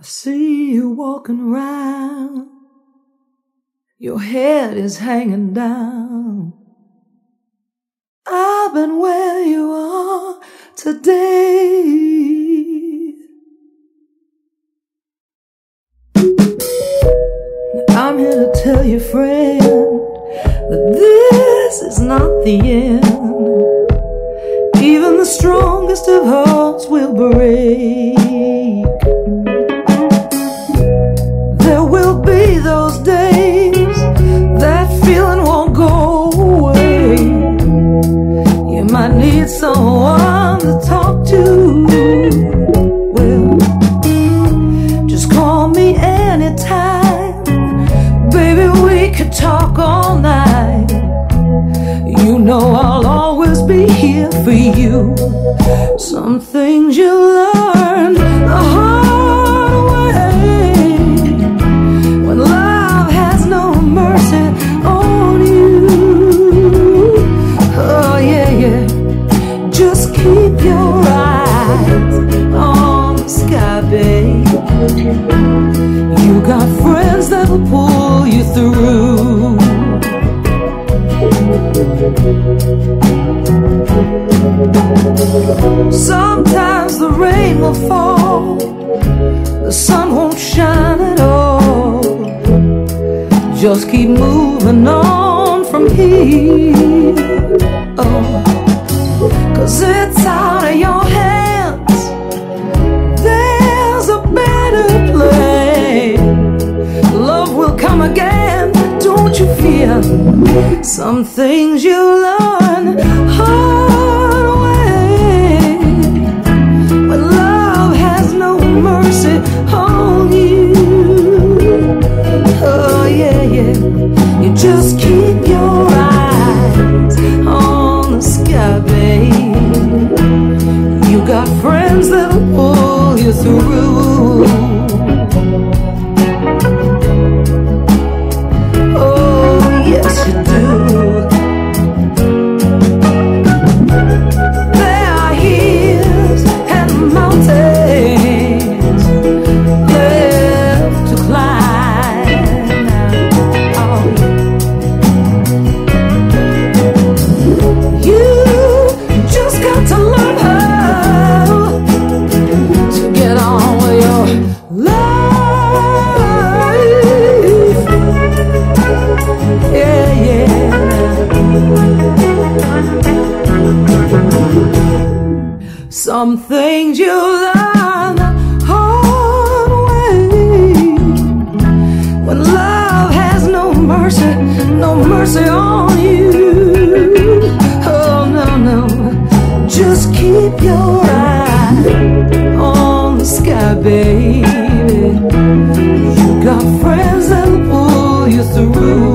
see you walking around, your head is hanging down. I've been where you are today. I'm here to tell you, friend, that this is not the end. Even the strongest of hearts will break. There will be those days that feeling won't go away. You might need someone to talk to. Well, just call me anytime, baby, we could talk all night. You know I'll always be here for you. Some things you learn the hard way, when love has no mercy on you. Oh yeah, yeah. Just keep your eyes on the sky, babe. You got friends that will pull you through. Sometimes the rain will fall, the sun won't shine at all. Just keep moving on from here. Oh, 'cause it's out of your hands. There's a better plan. Love will come again, don't you fear. Some things you learn hard way, when love has no mercy on you. Oh yeah, yeah. You just keep your eyes on the sky, babe. You got friends that'll pull you through. Some things you learn the hard way, when love has no mercy on you. Oh no, no, just keep your eye on the sky, baby. You got friends that'll pull you through.